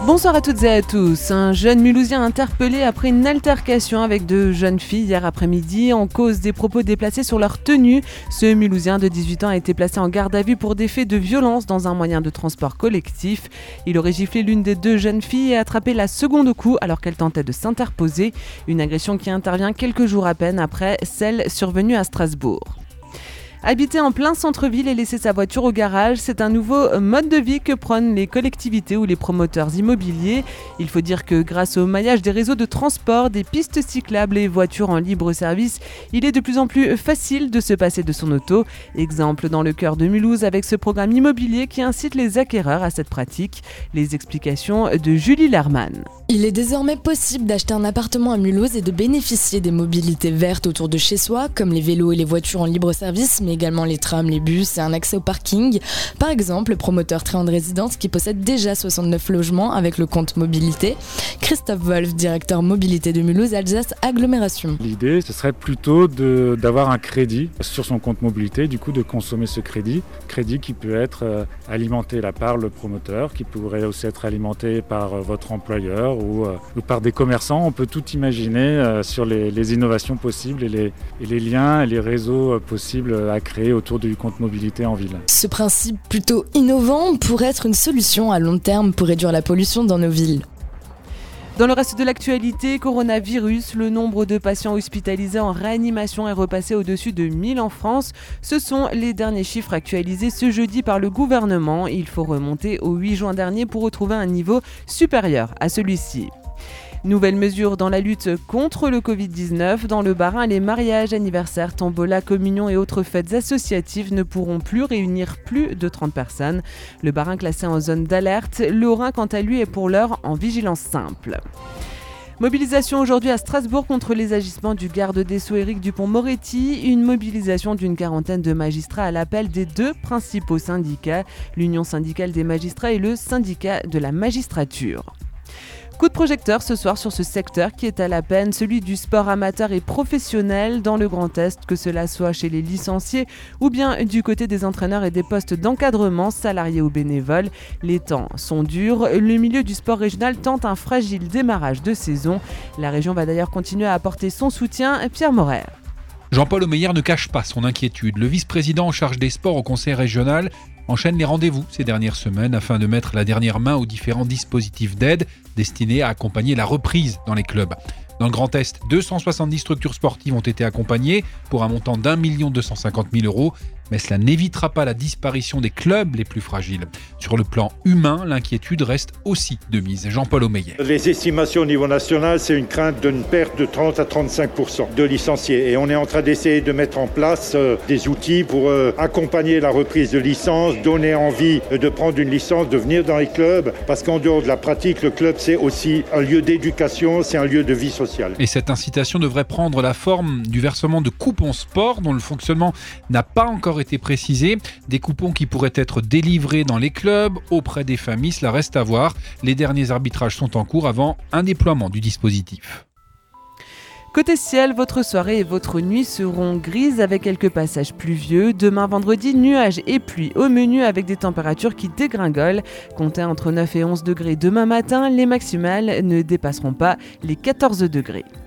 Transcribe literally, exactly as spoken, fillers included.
Bonsoir à toutes et à tous. Un jeune Mulhousien interpellé après une altercation avec deux jeunes filles hier après-midi en cause des propos déplacés sur leur tenue. Ce Mulhousien de dix-huit ans a été placé en garde à vue pour des faits de violence dans un moyen de transport collectif. Il aurait giflé l'une des deux jeunes filles et attrapé la seconde au cou alors qu'elle tentait de s'interposer. Une agression qui intervient quelques jours à peine après celle survenue à Strasbourg. Habiter en plein centre-ville et laisser sa voiture au garage, c'est un nouveau mode de vie que prônent les collectivités ou les promoteurs immobiliers. Il faut dire que grâce au maillage des réseaux de transport, des pistes cyclables et voitures en libre service, il est de plus en plus facile de se passer de son auto. Exemple dans le cœur de Mulhouse avec ce programme immobilier qui incite les acquéreurs à cette pratique. Les explications de Julie Lerman. Il est désormais possible d'acheter un appartement à Mulhouse et de bénéficier des mobilités vertes autour de chez soi, comme les vélos et les voitures en libre service, mais également les trams, les bus et un accès au parking. Par exemple, le promoteur Tréand Résidence qui possède déjà soixante-neuf logements avec le compte mobilité. Christophe Wolf, directeur mobilité de Mulhouse Alsace Agglomération. L'idée, ce serait plutôt de, d'avoir un crédit sur son compte mobilité, du coup de consommer ce crédit. Crédit qui peut être euh, alimenté là par le promoteur, qui pourrait aussi être alimenté par euh, votre employeur ou, euh, ou par des commerçants. On peut tout imaginer euh, sur les, les innovations possibles et les, et les liens et les réseaux euh, possibles à créer autour du compte mobilité en ville. Ce principe plutôt innovant pourrait être une solution à long terme pour réduire la pollution dans nos villes. Dans le reste de l'actualité, coronavirus, le nombre de patients hospitalisés en réanimation est repassé au-dessus de mille en France. Ce sont les derniers chiffres actualisés ce jeudi par le gouvernement. Il faut remonter au huit juin dernier pour retrouver un niveau supérieur à celui-ci. Nouvelle mesure dans la lutte contre le covid dix-neuf. Dans le Bas-Rhin, les mariages, anniversaires, tombola, communions et autres fêtes associatives ne pourront plus réunir plus de trente personnes. Le Bas-Rhin classé en zone d'alerte. Le Haut-Rhin, quant à lui, est pour l'heure en vigilance simple. Mobilisation aujourd'hui à Strasbourg contre les agissements du garde des Sceaux Éric Dupond-Moretti. Une mobilisation d'une quarantaine de magistrats à l'appel des deux principaux syndicats, l'Union syndicale des magistrats et le syndicat de la magistrature. Coup de projecteur ce soir sur ce secteur qui est à la peine, celui du sport amateur et professionnel dans le Grand Est, que cela soit chez les licenciés ou bien du côté des entraîneurs et des postes d'encadrement, salariés ou bénévoles. Les temps sont durs, le milieu du sport régional tente un fragile démarrage de saison. La région va d'ailleurs continuer à apporter son soutien. Pierre Morer. Jean-Paul Aumeyer ne cache pas son inquiétude. Le vice-président en charge des sports au conseil régional enchaîne les rendez-vous ces dernières semaines afin de mettre la dernière main aux différents dispositifs d'aide destinés à accompagner la reprise dans les clubs. Dans le Grand Est, deux cent soixante-dix structures sportives ont été accompagnées pour un montant d'un million deux cent cinquante mille euros, mais cela n'évitera pas la disparition des clubs les plus fragiles. Sur le plan humain, l'inquiétude reste aussi de mise. Jean-Paul Aumeyer. Les estimations au niveau national, c'est une crainte d'une perte de trente à trente-cinq pour cent de licenciés. Et on est en train d'essayer de mettre en place euh, des outils pour euh, accompagner la reprise de licence, donner envie de prendre une licence, de venir dans les clubs, parce qu'en dehors de la pratique, le club, c'est aussi un lieu d'éducation, c'est un lieu de vie sociale. Et cette incitation devrait prendre la forme du versement de coupons sport dont le fonctionnement n'a pas encore été précisé. Des coupons qui pourraient être délivrés dans les clubs, auprès des familles, cela reste à voir. Les derniers arbitrages sont en cours avant un déploiement du dispositif. Côté ciel, votre soirée et votre nuit seront grises avec quelques passages pluvieux. Demain vendredi, nuages et pluie au menu avec des températures qui dégringolent. Comptez entre neuf et onze degrés demain matin, les maximales ne dépasseront pas les quatorze degrés.